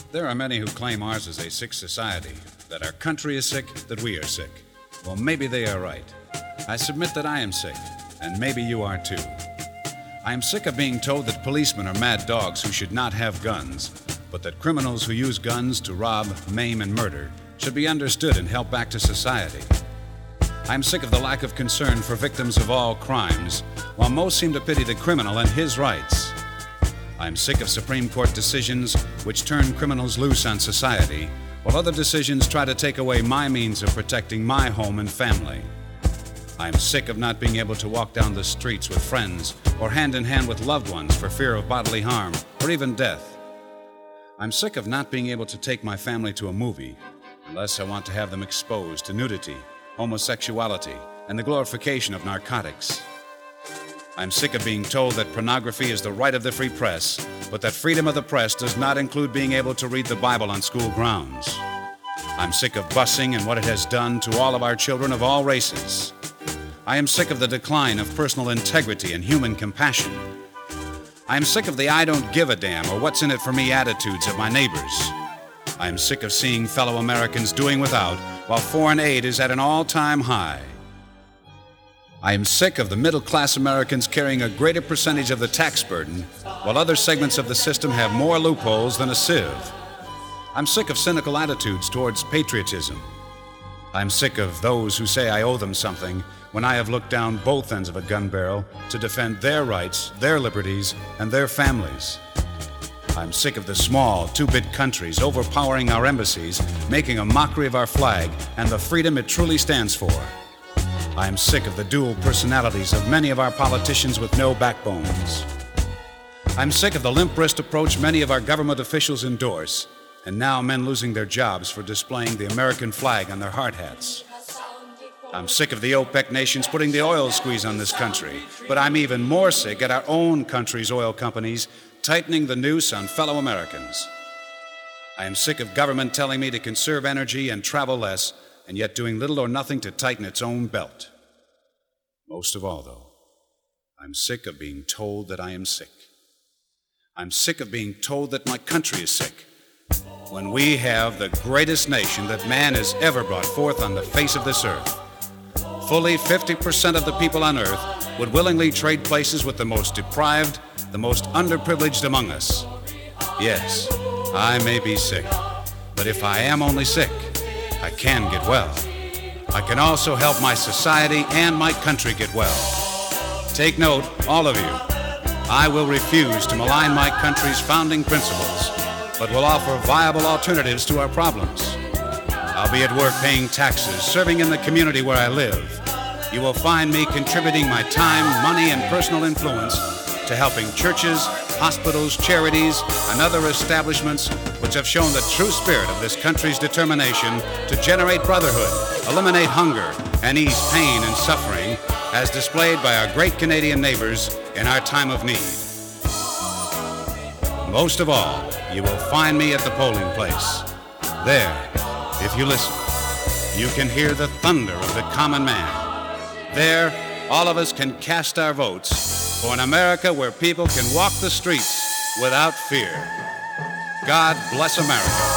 There are many who claim ours is a sick society, that our country is sick, that we are sick. Well, maybe they are right. I submit that I am sick, and maybe you are too. I am sick of being told that policemen are mad dogs who should not have guns, but that criminals who use guns to rob, maim, and murder should be understood and helped back to society. I am sick of the lack of concern for victims of all crimes, while most seem to pity the criminal and his rights. I am sick of Supreme Court decisions which turn criminals loose on society, while other decisions try to take away my means of protecting my home and family. I am sick of not being able to walk down the streets with friends or hand in hand with loved ones for fear of bodily harm or even death. I'm sick of not being able to take my family to a movie unless I want to have them exposed to nudity, homosexuality, and the glorification of narcotics. I'm sick of being told that pornography is the right of the free press, but that freedom of the press does not include being able to read the Bible on school grounds. I'm sick of busing and what it has done to all of our children of all races. I am sick of the decline of personal integrity and human compassion. I am sick of the I don't give a damn or what's in it for me attitudes of my neighbors. I am sick of seeing fellow Americans doing without while foreign aid is at an all-time high. I am sick of the middle-class Americans carrying a greater percentage of the tax burden, while other segments of the system have more loopholes than a sieve. I'm sick of cynical attitudes towards patriotism. I'm sick of those who say I owe them something when I have looked down both ends of a gun barrel to defend their rights, their liberties, and their families. I'm sick of the small, two-bit countries overpowering our embassies, making a mockery of our flag and the freedom it truly stands for. I am sick of the dual personalities of many of our politicians with no backbones. I'm sick of the limp-wrist approach many of our government officials endorse, and now men losing their jobs for displaying the American flag on their hard hats. I'm sick of the OPEC nations putting the oil squeeze on this country, but I'm even more sick at our own country's oil companies tightening the noose on fellow Americans. I am sick of government telling me to conserve energy and travel less, and yet doing little or nothing to tighten its own belt. Most of all, though, I'm sick of being told that I am sick. I'm sick of being told that my country is sick, when we have the greatest nation that man has ever brought forth on the face of this earth. Fully 50% of the people on earth would willingly trade places with the most deprived, the most underprivileged among us. Yes, I may be sick, but if I am only sick, I can get well. I can also help my society and my country get well. Take note, all of you. I will refuse to malign my country's founding principles, but will offer viable alternatives to our problems. I'll be at work paying taxes, serving in the community where I live. You will find me contributing my time, money, and personal influence to helping churches, hospitals, charities, and other establishments which have shown the true spirit of this country's determination to generate brotherhood, eliminate hunger, and ease pain and suffering, as displayed by our great Canadian neighbors in our time of need. Most of all, you will find me at the polling place. There, if you listen, you can hear the thunder of the common man. There, all of us can cast our votes for an America where people can walk the streets without fear. God bless America.